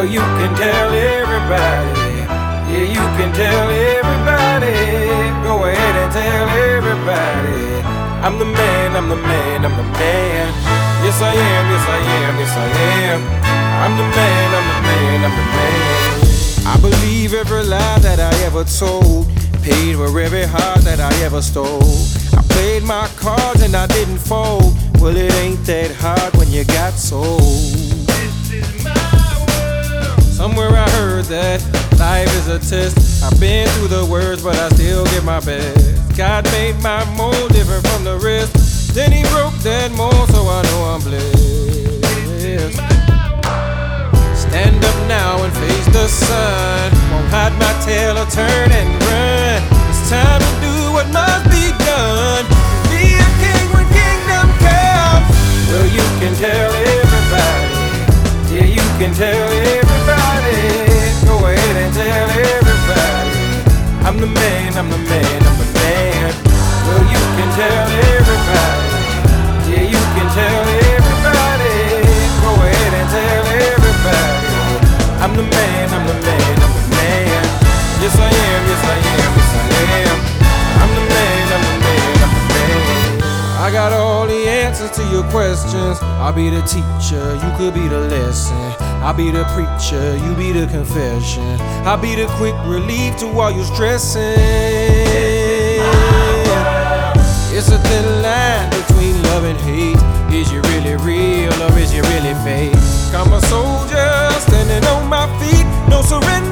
you can tell everybody. Yeah, you can tell everybody. Go ahead and tell everybody. I'm the man, I'm the man, I'm the man. Yes I am, yes I am, yes I am. I'm the man, I'm the man, I'm the man. I believe every lie that I ever told. Paid for every heart that I ever stole. I played my cards and I didn't fold. Well, it ain't that hard when you got sold. This is my world. Somewhere I heard that life is a test. I've been through the worst, but I still give my best. God made my mold different from the rest. Then he broke that mold, so I know I'm blessed. This is my world. Stand up now and face the sun. Won't hide my tail or turn and run. It's time to do what must be done. Be a king when kingdom comes. Well, you can tell everybody. Yeah, you can tell everybody. Go ahead and tell everybody. I'm the man, I'm the man, I'm the man. Well, you can tell everybody. Yeah, you can tell everybody. Go ahead and tell everybody. I'm the man, I'm the man, I'm the man. Yes I am, yes I am, yes I am. I'm the man, I'm the man, I'm the man. I got all the answers to your questions. I'll be the teacher, you could be the lesson. I'll be the preacher, you be the confession. I'll be the quick relief to all your stressing. It's a thin line between love and hate. Is you really real or is you really fake? I'm a soldier standing on my feet, no surrender.